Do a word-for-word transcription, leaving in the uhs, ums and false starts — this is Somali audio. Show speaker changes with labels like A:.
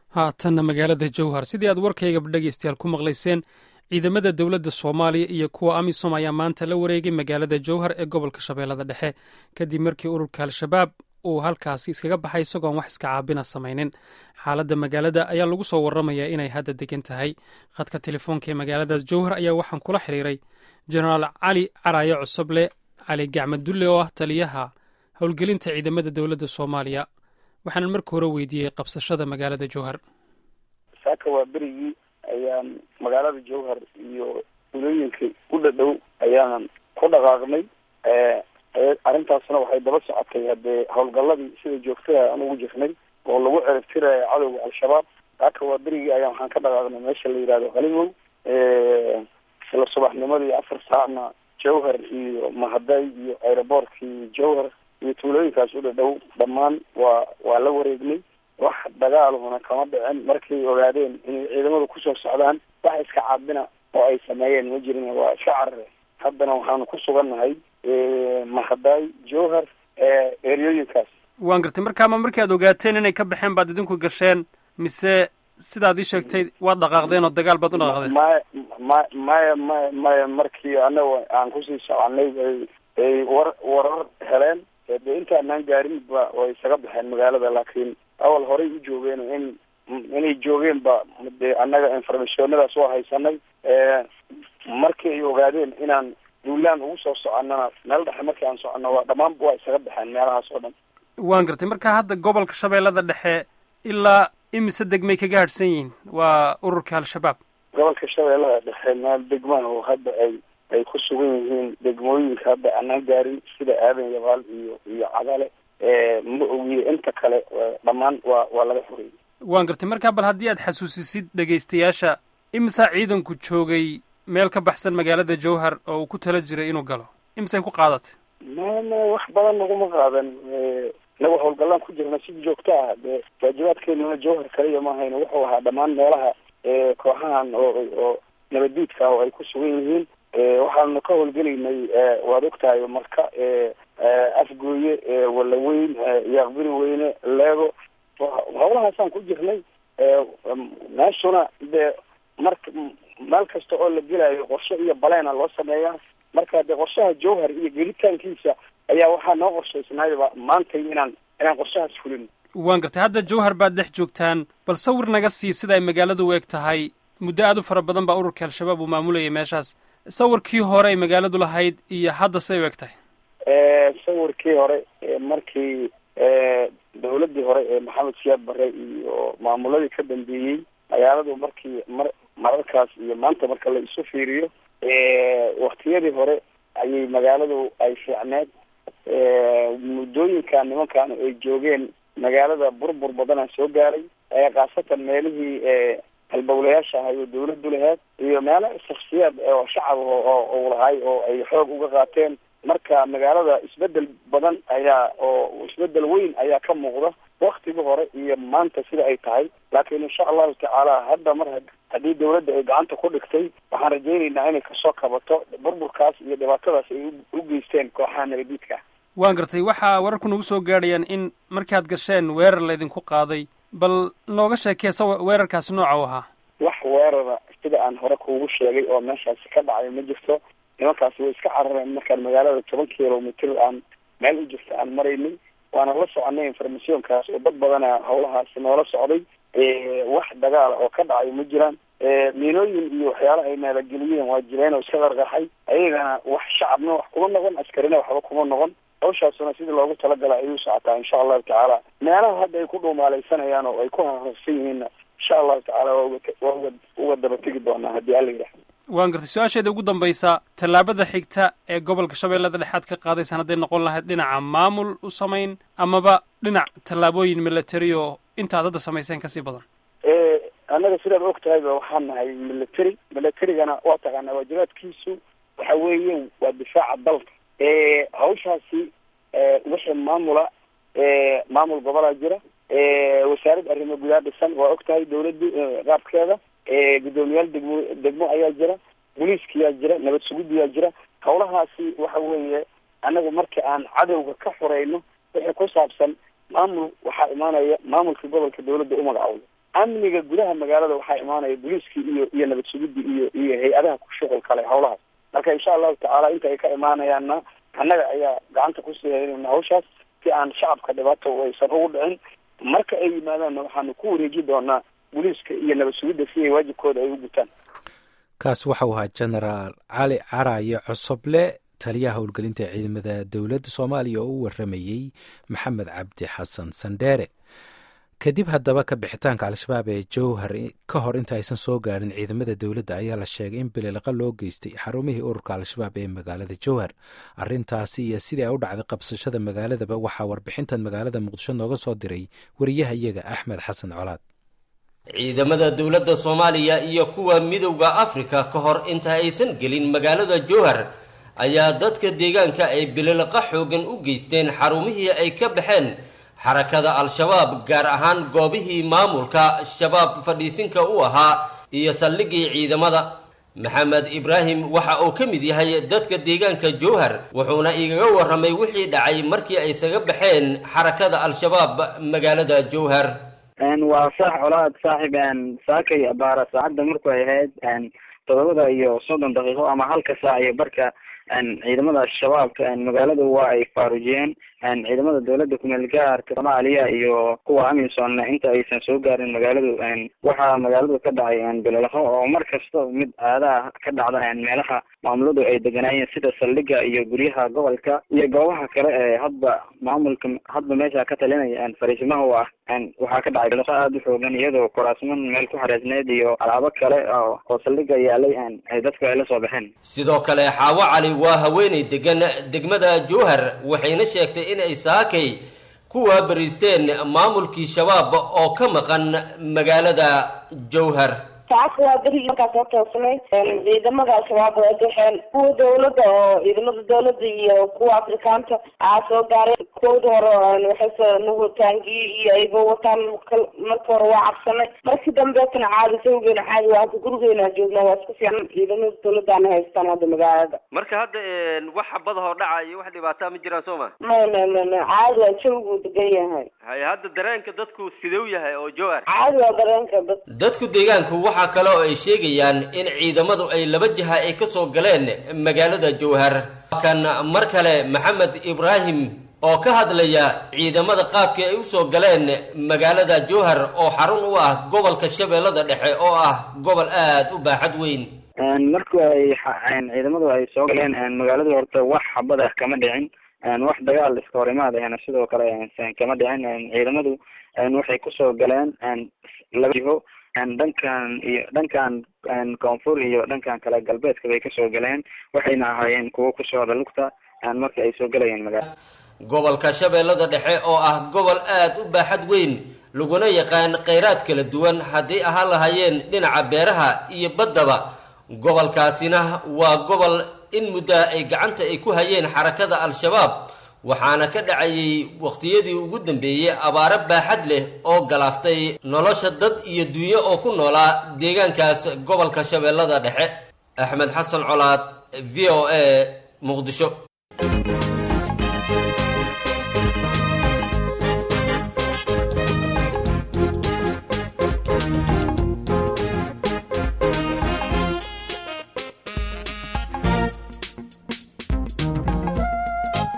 A: haatanna magaalada jowhar sidii aad warkayga dhegaystayaal ku maqlayseen ciidamada dowladda soomaaliya iyo kuwa amisom ayaa maanta la wareegay magaalada jowhar ee gobolka shabeellada dhexe kadib markii ururka al-shabaab uu halkaasi iskaga baxay isagoon wax iska caabina samaynin xaaladda magaalada ayaa lagu soo warramayaa inay hadda degan tahay khadka telefoonka ee magaaladaas jowhar ayaa waxaan kula xiriiray jenaraal cali caraayo cusuble cali gacmadulle oo ah taliyaha howlgelinta ciidamada dowladda soomaaliya waxaanan marka hore weydiiyey qabsashada magaalada jowhar.
B: saaka waa berigii ayaan magaalada jowhar iyo ulooyinka u dhadhow ayaanan ku dhaqaaqnay. arrintaasna waxay daba socotay haddee howlgalladii sida joogtada aan ugu jirnay oo lagu ciribtiraya cadowga al-shabaab. saaka waa berigii ayaan waxaan ka dhaqaaqnay meesha la yidhahdo qalimow. isla subaxnimadii afar saacna jowhar iyo mahaday iyo aeroboortkii jowhar iyo tuulooyinkaas u dhadhow dhammaan waa waa la wareegnay. wax dagaalhuna kama dhicin. markay ogaadeen inay ciidamadu kusoo socdaan wax iska caabina oo ay sameeyeen ma jirin, waa iska carare. haddana waxaanu ku sugannahay mahaday jowhar eryooyinkaas.
A: waan gartay markaama markii aad ogaateen inay ka baxeen baad idinku gasheen mise sidaad ii sheegtay waad dhaqaaqdeen oo dagaal baad u dhaqaaqdeen?
B: maya ma maya maya maya markii anaga aan kusii soconay ay war warar heleen de intaanaan gaarin ba way isaga baxeen magaalada, laakiin awal horey u joogeen in inay joogeen ba de annaga informationadaas waa haysanay. markii ay ogaadeen inaan duulaan ugu soo soconnana meel dhexe markii aan soconno waa dhammaanba waa isaga baxeen meelahaas oo dhan.
A: waan gartay marka hadda gobolka shabeellada dhexe ilaa imise degmay kaga hadhsan yihiin waa ururka al-shabaab?
B: gobolka shabeellada dhexe meel degmaan oo hadda ay ay ku sugan yihiin degmooyinka hadda anaan gaarin sida aadan yabaal iyo iyo cadale ma ogiye inta kale dhammaan waa waa laga furayay.
A: waan gartay markaa bal haddii aad xasuusisid dhegaystayaasha imisaa ciidanku joogay meel ka baxsan magaalada jowhar oo uu ku tala jiray inuu galo, imisay ku qaadatay?
B: ma ma wax badan naguma qaadan. nagu howlgallaan ku jirna si joogto ah dee waajibaadkeenuna jowhar kaliya ma hayno, wuxuu ahaa dhammaan meelaha kooxahan oo oo nabaddiidka ah oo ay ku sugan yihiin. waxaanu ka howlgelaynay waad ogtahay marka afgooye walaweyn yaaqbiri weyne leego howlahaasaan ku jirnay. meeshuna dee marka meel kasta oo la gelayo qorshe iyo baleena loo sameeyaa. marka dee qorshaha jowhar iyo gelitaankiisa ayaa waxaa noo qorshaysnaayba maantay inaan inaan qorshahaas fulin.
A: waan gartay hadda jowhar baad dhex joogtaan, bal sawir naga sii sida ay magaaladu u eg tahay. muddo aad u fara badan baa ururka al-shabaab uu maamulayay meeshaas. sawirkii hore ay magaaladu lahayd iyo hadda say u eg tahay?
B: sawirkii hore markii dawladdii hore ee maxamed siyaad barre iyo maamuladii ka dambeeyey magaaladu markii mar mararkaas iyo maanta marka la isu fiiriyo waktiyadii hore ayay magaaladu ay fiicneed. muddooyinkan nimankan ay joogeen magaalada burbur badanaa soo gaaray, khaasatan meelihii halbowlayaasha ahay oo dawladdu laheed iyo meelo shaksiyaad oo shacab oo lahay oo ay xoog uga qaateen. marka magaalada isbedel badan ayaa oo isbedel weyn ayaa ka muuqda waktigii hore iyo maanta sida ay tahay. laakiin insha allahu tacaala hadda mar haddii dawladda ay gacanta ku dhigtay waxaan rajaynaynaa inay kasoo kabato burburkaas iyo dhibaatadaas ay u geysteen kooxaha nabadiidka.
A: waan gartay waxaa wararku nagu soo gaadhayaan in markaad gasheen weerar laydinku qaaday, bal nooga sheekee sa weerarkaasi nooca u ahaa?
B: wax weerara sida aan hore kuugu sheegay oo meeshaasi ka dhacay ma jirto. nimankaasi way iska carareen markaan magaalada toban kilomitr aan meel u jirta aan maraynay. waana la soconay informationkaas oo dad badana howlahaasi noola socday. wax dagaala oo ka dhacay ma jiraan. miinooyin iyo waxyaala ay meelageliyeen waa jireen oo iska qarqaxay. ayagana wax shacabna wax kuma noqon, askarina waxba kuma noqon. hawshaasuna sidii loogu talagala ayuu socotaa insha allahu tacaala. meelaha hadda ay ku dhuumaalaysanayaan oo ay ku hararsan yihiinna insha allahu tacaala waa uga uga daba tegi doonaa haddii alla yidhaah.
A: waan gartay su-aasheeda ugu dambaysa tallaabada xigta ee gobolka shabeellada dhexaad ka qaadaysaan hadday noqon lahayd dhinaca maamul u samayn amaba dhinac tallaabooyin military oo intaad hadda samayseen kasii badan?
B: annaga sidaad og tahayba waxaan nahay military. militarygana waa taqaanaa waajibaadkiisu waxa weeye waa difaaca dalka. hawshaasi wixii maamula maamul gobolaa jira. wasaarad arrimo gudaa dhisan waa og tahay dawladdu qaabkeeda. guddoomiyaal degmo degmo ayaa jira, booliiskiyaa jira, nabad sugudiyaa jira. hawlahaasi waxa weeye annagu marka aan cadowga ka xurayno wixii ku saabsan maamul waxaa imaanaya maamulka gobolka dawladda u magacowda amniga gudaha magaalada waxaa imaanaya booliiskii iyo iyo nabad sugidii iyo iyo hay-adaha ku shuqul kale hawlahaas. marka insha allahu tacaala inta ay ka imaanayaanna annaga ayaa gacanta kusii haynayna hawshaas si aan shacabka dhibaato aysan ugu dhicin. marka ay yimaadaanna waxaanu ku wareeji doonaa booliiska iyo nabad sugidda si ay waajibkooda ay u gutaan.
C: kaas waxau ahaa genaraal cali caraaye cosoble, taliyaha howlgelinta ciidamada dowladda soomaaliya oo u waramayey maxamed cabdi xasan sandheere. kadib haddaba ka bixitaanka al-shabaab ee jowhar ka hor inta aysan soo gaadhin ciidamada dowladda ayaa la sheegay in bililaqa loo geystay xarumihii ururka al-shabaab ee magaalada jowhar. arrintaasi iyo sidii ay u dhacday qabsashada magaaladaba waxaa warbixintan magaalada muqdisho nooga soo diray wariyaha iyaga axmed xasan colaad.
D: ciidamada dowladda soomaaliya iyo kuwa midowda afrika ka hor inta aysan gelin magaalada jowhar ayaa dadka deegaanka ay bililaqa xoogan u geysteen xarumihii ay ka baxeen xarakada al-shabaab, gaar ahaan goobihii maamulka shabaab fadhiisinka u ahaa iyo saldhigii ciidamada. maxamed ibraahim waxa uu ka mid yahay dadka deegaanka jowhar, wuxuuna igaga warramay wixii dhacay markii ay isaga baxeen xarakada al-shabaab magaalada jowhar.
E: waa sax colaad saaxib saakay abaara saacadda markuu ay ahayd todobada iyo soddon daqiiqo ama halka saac iyo barka ciidamada shabaabka magaalada waa ay faarujiyeen. ciidamada dowladda kumeel gaarka soomaaliya iyo kuwa amisom inta aysan soo gaarin magaaladu waxaa magaaladu ka dhacay bilalaho oo mar kasta mid aadaha ka dhacda meelaha maamuladu ay deganaayeen sida saldhiga iyo guryaha gobolka iyo goobaha kale ee hadba maamulka hadba meesha ka talinaya fariisimaha u ah waxaa ka dhacay bilalaho aada u xoogan, iyadoo kuraasman meel ku xareesneed iyo alaabo kale oo saldhiga yaalay ay dadku ay la soo baxeen.
D: sidoo kale xaawo cali waa haweeney degan degmada jowhar, waxayna sheegtay in ay saakay kuwa bariisteen maamulkii shabaab oo ka maqan magaalada jowhar.
F: saaka waa berigi markaas oo toosnay ciidamada shabaab waa dexeen kuwa dowladda oo ciidamada dowladda iyo kuwa afrikaanta aa soo gaareen. kooda hore waxay soo nagu taangiyey iyo ayagoo wataan marka hore waa cabsanay, markii dambeetana caadi sawgeena caadi waa hadda gurigeena joognaa waa isku fiican. ciidamada dowladdaana haystaan hadda magaalada.
D: marka hadda wax xabadahoo dhacayo wax dhibaataa ma jiraan soo ma?
F: may may may may caadi waa jawgu degan yahay.
D: hay hadda dareenka dadku siduu yahay oo jowhar?
F: caadi waa dareenka dad
D: dadku deegaanku waxa kale oo ay sheegayaan in ciidamadu ay laba jiha ay ka soo galeen magaalada jowhar. kan mar kale maxamed ibraahim oo ka hadlaya ciidamada qaabkii ay u soo galeen magaalada jowhar oo xarun u ah gobolka shabeellada dhexe oo ah gobol aad u baaxad weyn.
E: markii ay ciidamadu ay soo galeen magaalada horta wax xabad ah kama dhicin, wax dagaal iska horimaad ahna sidoo kale kama dhicin. ciidamadu waxay kusoo galeen laba jiho, dhankan iyo dhankan koonfur iyo dhankan kale galbeedka bay kasoo galeen, waxayna ahaayeen kuwo ku socda lugta markii ay soo galayeen magaalada.
D: gobolka shabeellada dhexe oo ah gobol aad u baaxad weyn laguna yaqaan kheyraad kala duwan haddii ahaan lahaayeen dhinaca beeraha iyo baddaba, gobolkaasina waa gobol in muddaa ay gacanta ay ku hayeen xarakada al-shabaab, waxaana ka dhacayay waqtiyadii ugu dambeeyey abaaro baaxad leh oo galaaftay nolosha dad iyo dunyo oo ku noolaa deegaankaas gobolka shabeellada dhexe. axmed xasan colaad, v o a, muqdisho.